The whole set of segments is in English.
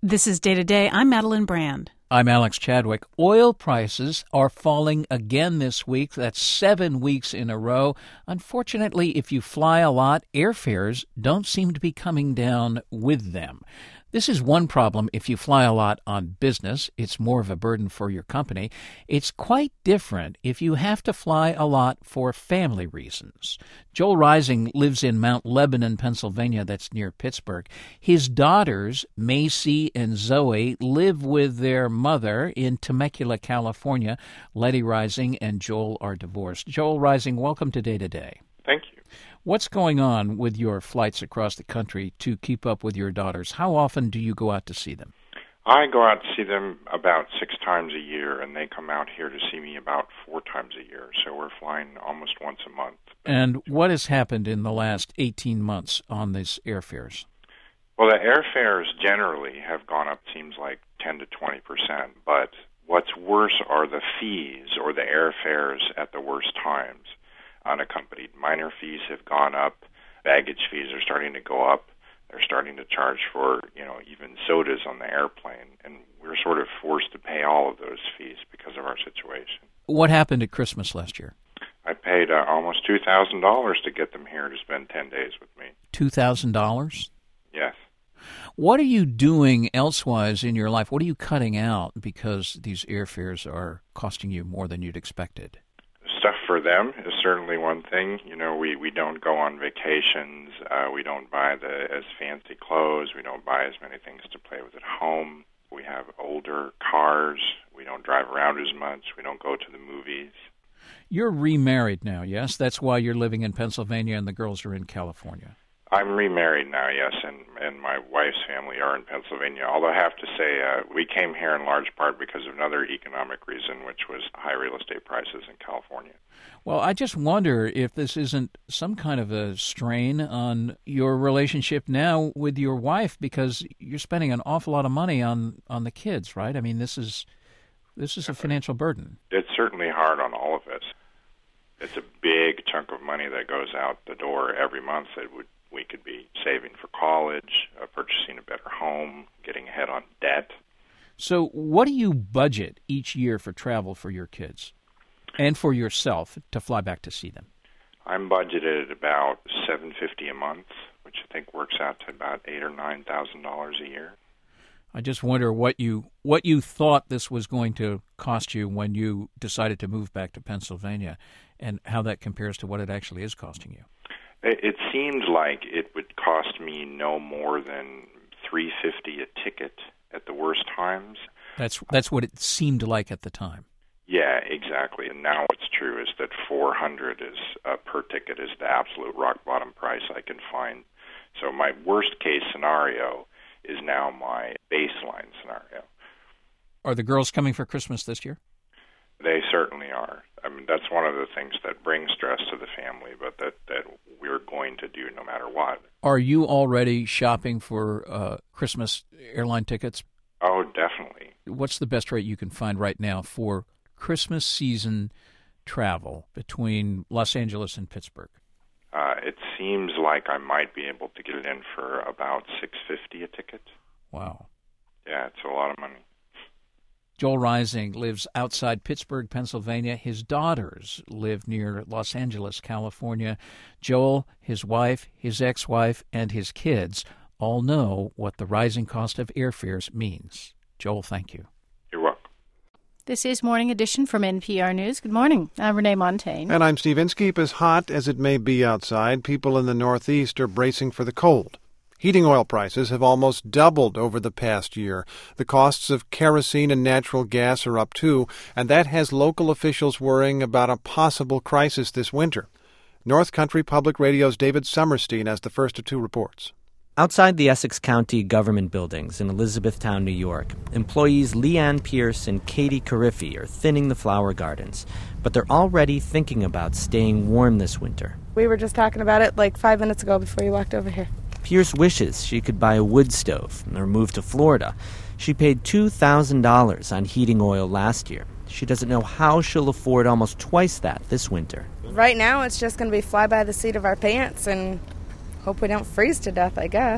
This is Day to Day. I'm Madeline Brand. I'm Alex Chadwick. Oil prices are falling again this week. That's 7 weeks in a row. Unfortunately, if you fly a lot, airfares don't seem to be coming down with them. This is one problem if you fly a lot on business. It's more of a burden for your company. It's quite different if you have to fly a lot for family reasons. Joel Rising lives in Mount Lebanon, Pennsylvania, that's near Pittsburgh. His daughters, Macy and Zoe, live with their mother in Temecula, California. Letty Rising and Joel are divorced. Joel Rising, welcome to Day to Day. Thank you. What's going on with your flights across the country to keep up with your daughters? How often do you go out to see them? I go out to see them about 6 times a year, and they come out here to see me about 4 times a year. So we're flying almost once a month. And what has happened in the last 18 months on these airfares? Well, the airfares generally have gone up, seems like 10 to 20%. But what's worse are the fees or the airfares at the worst times. Unaccompanied minor fees have gone up. Baggage fees are starting to go up. They're starting to charge for, even sodas on the airplane. And we're sort of forced to pay all of those fees because of our situation. What happened at Christmas last year? I paid almost $2,000 to get them here to spend 10 days with me. $2,000? Yes. What are you doing elsewise in your life? What are you cutting out because these airfares are costing you more than you'd expected? Stuff for them is certainly one thing. We don't go on vacations. We don't buy as fancy clothes. We don't buy as many things to play with at home. We have older cars. We don't drive around as much. We don't go to the movies. You're remarried now, yes? That's why you're living in Pennsylvania and the girls are in California. I'm remarried now, yes, and my wife's family are in Pennsylvania. Although I have to say, we came here in large part because of another economic reason, which was high real estate prices in California. Well, I just wonder if this isn't some kind of a strain on your relationship now with your wife, because you're spending an awful lot of money on the kids, right? I mean, this is a financial burden. It's certainly hard on all of us. It's a big chunk of money that goes out the door every month that we could be saving for college, purchasing a better home, getting ahead on debt. So what do you budget each year for travel for your kids and for yourself to fly back to see them? I'm budgeted at about $750 a month, which I think works out to about $8,000 or $9,000 a year. I just wonder what you thought this was going to cost you when you decided to move back to Pennsylvania, and how that compares to what it actually is costing you. It seemed like it would cost me no more than $350 a ticket at the worst times. That's what it seemed like at the time. Yeah, exactly. And now what's true is that $400 per ticket is the absolute rock bottom price I can find. So my worst case scenario is now my baseline scenario. Are the girls coming for Christmas this year? They certainly are. I mean, that's one of the things that brings stress to the family, but that we're going to do no matter what. Are you already shopping for Christmas airline tickets? Oh, definitely. What's the best rate you can find right now for Christmas season travel between Los Angeles and Pittsburgh? It seems like I might be able to get it in for about $650 a ticket. Wow. Yeah, it's a lot of money. Joel Rising lives outside Pittsburgh, Pennsylvania. His daughters live near Los Angeles, California. Joel, his wife, his ex-wife, and his kids all know what the rising cost of airfares means. Joel, thank you. You're welcome. This is Morning Edition from NPR News. Good morning. I'm Renee Montaigne. And I'm Steve Inskeep. As hot as it may be outside, people in the Northeast are bracing for the cold. Heating oil prices have almost doubled over the past year. The costs of kerosene and natural gas are up too, and that has local officials worrying about a possible crisis this winter. North Country Public Radio's David Summerstein has the first of 2 reports. Outside the Essex County government buildings in Elizabethtown, New York, employees Leanne Pierce and Katie Cariffi are thinning the flower gardens, but they're already thinking about staying warm this winter. We were just talking about it like 5 minutes ago before you walked over here. Pierce wishes she could buy a wood stove or move to Florida. She paid $2,000 on heating oil last year. She doesn't know how she'll afford almost twice that this winter. Right now, it's just going to be fly by the seat of our pants and hope we don't freeze to death, I guess.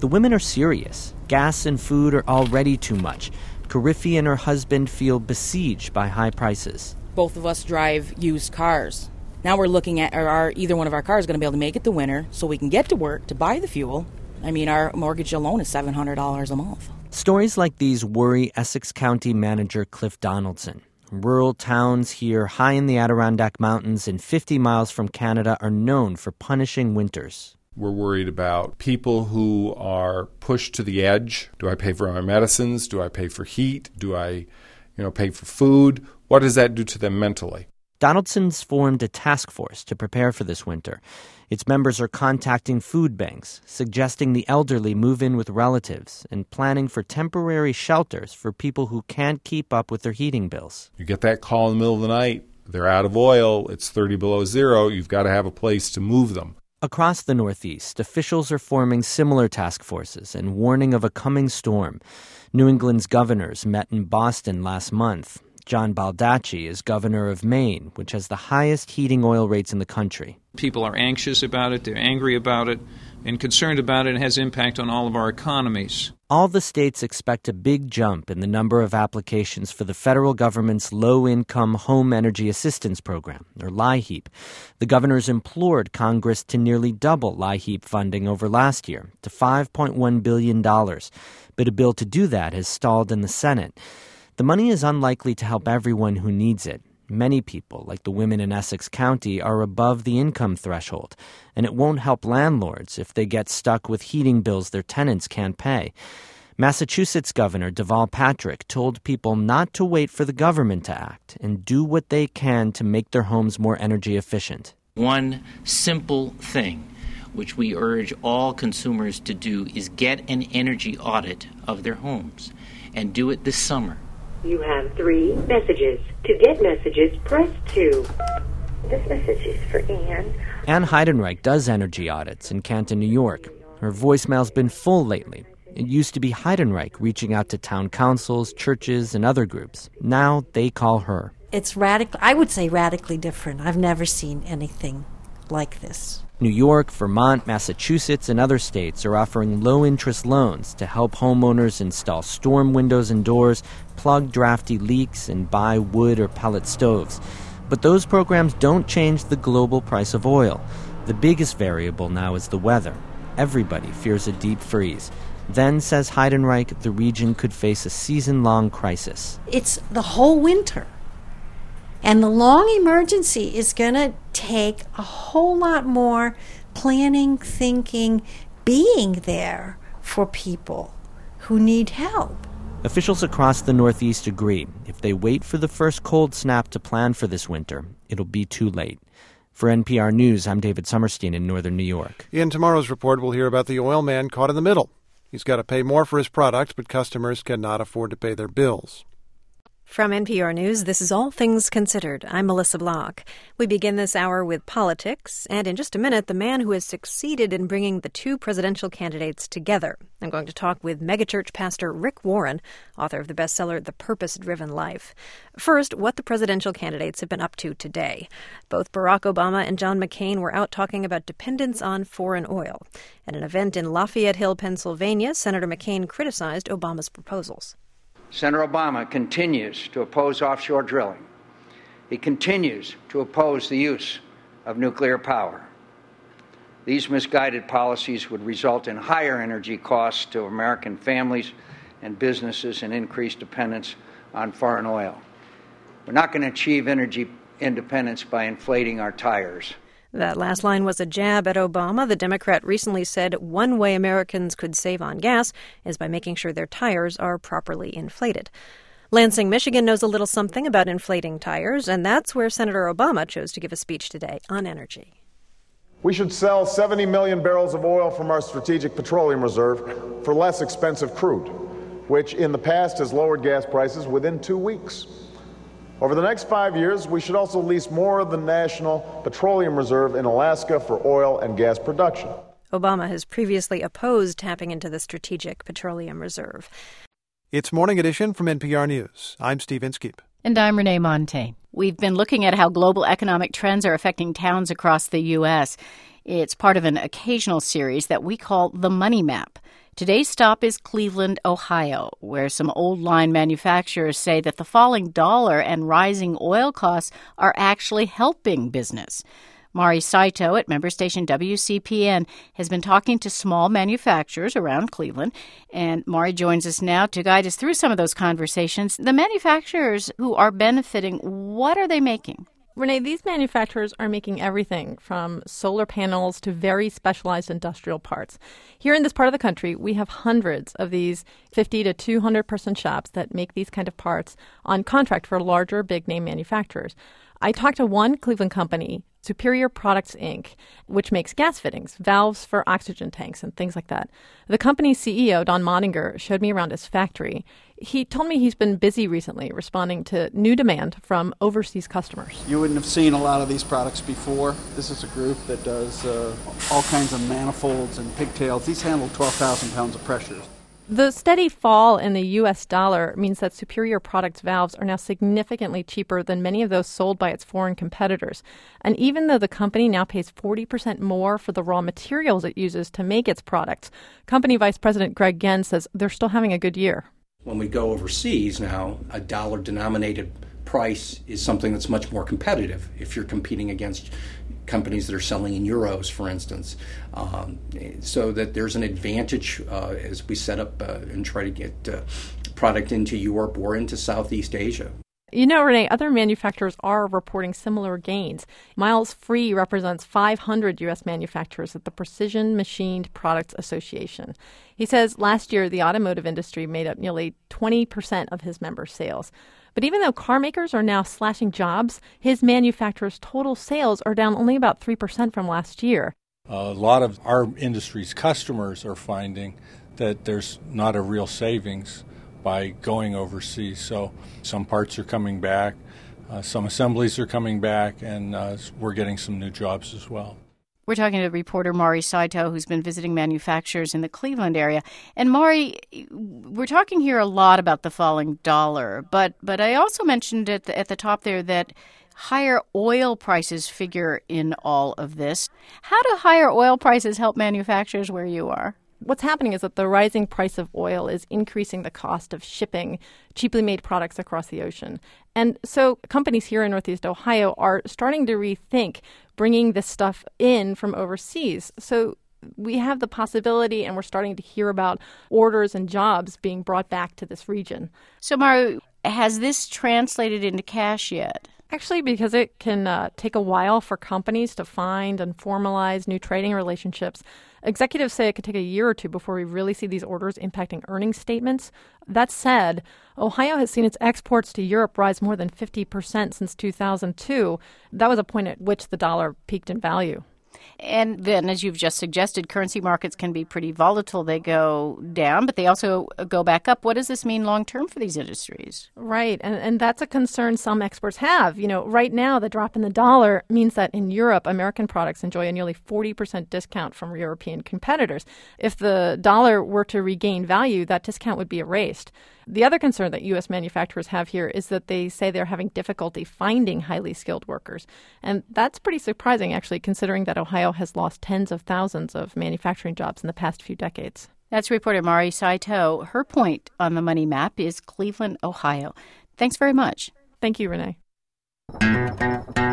The women are serious. Gas and food are already too much. Carriffy and her husband feel besieged by high prices. Both of us drive used cars. Now we're looking at either one of our cars going to be able to make it the winter so we can get to work to buy the fuel. I mean, our mortgage alone is $700 a month. Stories like these worry Essex County manager Cliff Donaldson. Rural towns here high in the Adirondack Mountains and 50 miles from Canada are known for punishing winters. We're worried about people who are pushed to the edge. Do I pay for my medicines? Do I pay for heat? Do I, pay for food? What does that do to them mentally? Donaldson's formed a task force to prepare for this winter. Its members are contacting food banks, suggesting the elderly move in with relatives, and planning for temporary shelters for people who can't keep up with their heating bills. You get that call in the middle of the night, they're out of oil, it's 30 below zero, you've got to have a place to move them. Across the Northeast, officials are forming similar task forces and warning of a coming storm. New England's governors met in Boston last month. John Baldacci is governor of Maine, which has the highest heating oil rates in the country. People are anxious about it, they're angry about it, and concerned about it. It has impact on all of our economies. All the states expect a big jump in the number of applications for the federal government's Low-Income Home Energy Assistance Program, or LIHEAP. The governors implored Congress to nearly double LIHEAP funding over last year to $5.1 billion. But a bill to do that has stalled in the Senate. The money is unlikely to help everyone who needs it. Many people, like the women in Essex County, are above the income threshold, and it won't help landlords if they get stuck with heating bills their tenants can't pay. Massachusetts Governor Deval Patrick told people not to wait for the government to act and do what they can to make their homes more energy efficient. One simple thing which we urge all consumers to do is get an energy audit of their homes, and do it this summer. You have 3 messages. To get messages, press 2. This message is for Anne. Anne Heidenreich does energy audits in Canton, New York. Her voicemail's been full lately. It used to be Heidenreich reaching out to town councils, churches, and other groups. Now they call her. It's I would say radically different. I've never seen anything like this. New York, Vermont, Massachusetts, and other states are offering low-interest loans to help homeowners install storm windows and doors, plug drafty leaks, and buy wood or pellet stoves. But those programs don't change the global price of oil. The biggest variable now is the weather. Everybody fears a deep freeze. Then, says Heidenreich, the region could face a season-long crisis. It's the whole winter. And the long emergency is going to take a whole lot more planning, thinking, being there for people who need help. Officials across the Northeast agree. If they wait for the first cold snap to plan for this winter, it'll be too late. For NPR News, I'm David Summerstein in northern New York. In tomorrow's report, we'll hear about the oil man caught in the middle. He's got to pay more for his products, but customers cannot afford to pay their bills. From NPR News, this is All Things Considered. I'm Melissa Block. We begin this hour with politics, and in just a minute, the man who has succeeded in bringing the 2 presidential candidates together. I'm going to talk with megachurch pastor Rick Warren, author of the bestseller The Purpose-Driven Life. First, what the presidential candidates have been up to today. Both Barack Obama and John McCain were out talking about dependence on foreign oil. At an event in Lafayette Hill, Pennsylvania, Senator McCain criticized Obama's proposals. Senator Obama continues to oppose offshore drilling. He continues to oppose the use of nuclear power. These misguided policies would result in higher energy costs to American families and businesses and increased dependence on foreign oil. We're not going to achieve energy independence by inflating our tires. That last line was a jab at Obama. The Democrat recently said one way Americans could save on gas is by making sure their tires are properly inflated. Lansing, Michigan knows a little something about inflating tires, and that's where Senator Obama chose to give a speech today on energy. We should sell 70 million barrels of oil from our Strategic Petroleum Reserve for less expensive crude, which in the past has lowered gas prices within 2 weeks. Over the next 5 years, we should also lease more of the National Petroleum Reserve in Alaska for oil and gas production. Obama has previously opposed tapping into the Strategic Petroleum Reserve. It's Morning Edition from NPR News. I'm Steve Inskeep. And I'm Renee Montagne. We've been looking at how global economic trends are affecting towns across the U.S. It's part of an occasional series that we call The Money Map. Today's stop is Cleveland, Ohio, where some old line manufacturers say that the falling dollar and rising oil costs are actually helping business. Mari Saito at member station WCPN has been talking to small manufacturers around Cleveland, and Mari joins us now to guide us through some of those conversations. The manufacturers who are benefiting, what are they making? Renee, these manufacturers are making everything from solar panels to very specialized industrial parts. Here in this part of the country, we have hundreds of these 50 to 200 person shops that make these kind of parts on contract for larger big name manufacturers. I talked to one Cleveland company, Superior Products, Inc., which makes gas fittings, valves for oxygen tanks, and things like that. The company's CEO, Don Moninger, showed me around his factory. He told me he's been busy recently responding to new demand from overseas customers. You wouldn't have seen a lot of these products before. This is a group that does all kinds of manifolds and pigtails. These handle 12,000 pounds of pressure. The steady fall in the U.S. dollar means that Superior Products valves are now significantly cheaper than many of those sold by its foreign competitors. And even though the company now pays 40% more for the raw materials it uses to make its products, company Vice President Greg Genz says they're still having a good year. When we go overseas now, a dollar-denominated price is something that's much more competitive if you're competing against companies that are selling in euros, for instance, so that there's an advantage as we set up and try to get product into Europe or into Southeast Asia. You know, Renee, other manufacturers are reporting similar gains. Miles Free represents 500 U.S. manufacturers at the Precision Machined Products Association. He says last year the automotive industry made up nearly 20% of his members' sales. But even though car makers are now slashing jobs, his manufacturer's total sales are down only about 3% from last year. A lot of our industry's customers are finding that there's not a real savings by going overseas. So some parts are coming back, some assemblies are coming back, and we're getting some new jobs as well. We're talking to reporter Mari Saito, who's been visiting manufacturers in the Cleveland area. And Mari, we're talking here a lot about the falling dollar, but I also mentioned at the top there that higher oil prices figure in all of this. How do higher oil prices help manufacturers where you are? What's happening is that the rising price of oil is increasing the cost of shipping cheaply made products across the ocean. And so companies here in Northeast Ohio are starting to rethink bringing this stuff in from overseas. So we have the possibility, and we're starting to hear about orders and jobs being brought back to this region. So, Maru, has this translated into cash yet? Actually, because it can take a while for companies to find and formalize new trading relationships, executives say it could take a year or two before we really see these orders impacting earnings statements. That said, Ohio has seen its exports to Europe rise more than 50% since 2002. That was a point at which the dollar peaked in value. And then, as you've just suggested, currency markets can be pretty volatile. They go down, but they also go back up. What does this mean long-term for these industries? Right, and that's a concern some experts have. You know, right now, the drop in the dollar means that in Europe, American products enjoy a nearly 40% discount from European competitors. If the dollar were to regain value, that discount would be erased. The other concern that U.S. manufacturers have here is that they say they're having difficulty finding highly skilled workers. And that's pretty surprising, actually, considering that Ohio has lost tens of thousands of manufacturing jobs in the past few decades. That's reporter Mari Saito. Her point on the money map is Cleveland, Ohio. Thanks very much. Thank you, Renee.